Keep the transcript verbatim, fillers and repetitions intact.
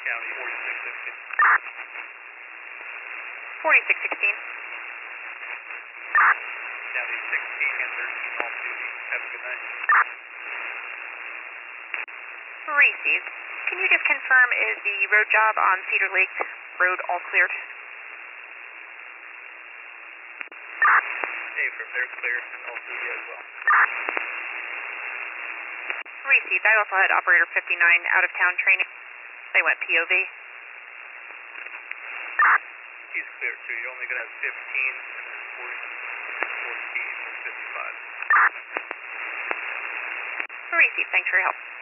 County forty-six sixteen. forty-six sixteen. County sixteen and thirteen off duty. Have a good night. Received. Can you just confirm, is the road job on Cedar Lake Road all cleared? Hey, from there clear. All duty as well. Received. I also had operator fifty-nine out of town training. They went P O V. He's clear too. You're only going to have fifteen and then forty, fourteen, fifty-five. Received. Thanks for your help.